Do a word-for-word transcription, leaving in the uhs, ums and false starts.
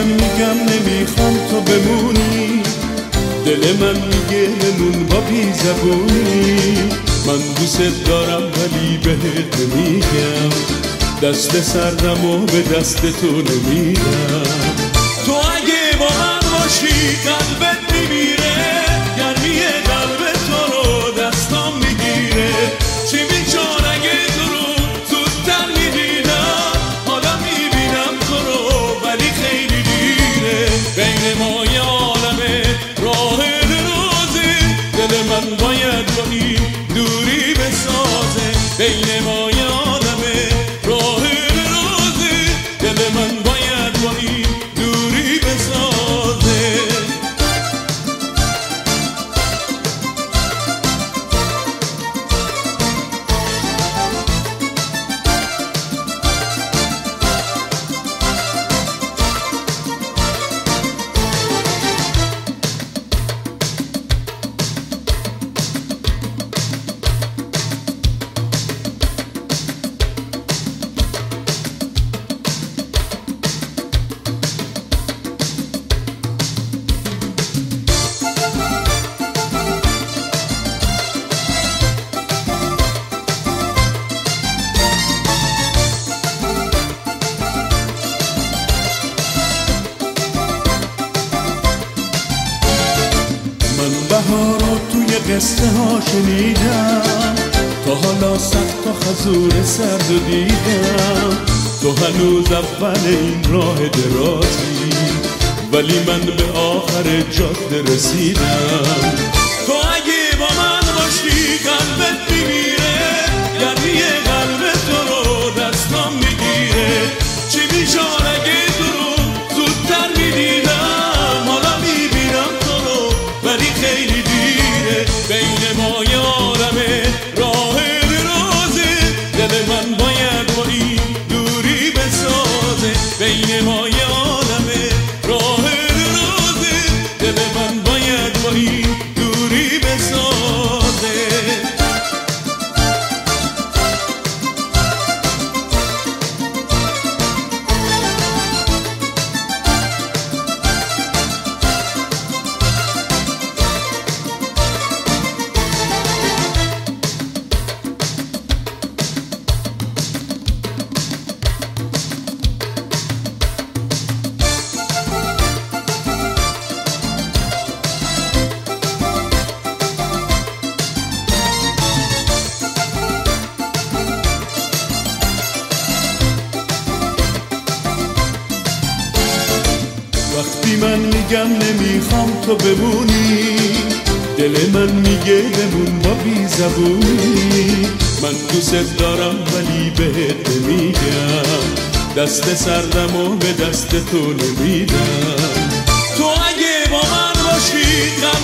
میگم نمیخوام تو بمونی، دل من میگه بمون با بی زبونی. من دوست دارم ولی بهت نمیگم، دست سردم و به دست تو نمیدم. تو اگه با من باشی قلبت میمیره، گرمی قلب تو رو دستام میگیره. چی میشد اگه تو رو زودتر میدیدم، حالا میبینم تو رو ولی خیلی دیره. بین ما یه عالمه راه درازه، دل من باید با این دوری بسازه. بین ما یه عالمه راه درازه، دل من باید با این دوری بسازه. بهارو توی قصه ها شنیدم، تا حالا سخت و خزور سرد و دیدم. تو هنوز اول این راه درازی، ولی من به آخر جاده رسیدم. تو اگه با من باشی قلبت میمیره، گرمی قلب تو رو دستام میگیره. چی میشد اگه تو رو زودتر میدیدم، حالا میبینم تو رو ولی خیلی دیره. بین ما یه عالمه راه درازه، دل من باید با این دوری بسازه. بین ما یه عالمه راه درازه، دل من باید با این دوری بسازه. وقتی من میگم نمیخوام تو بمونی، دل من میگه بمون با بی زبونی. من دوست دارم ولی بهت نمیگم، دست سردم و به دست تو نمیدم. تو اگه با من باشی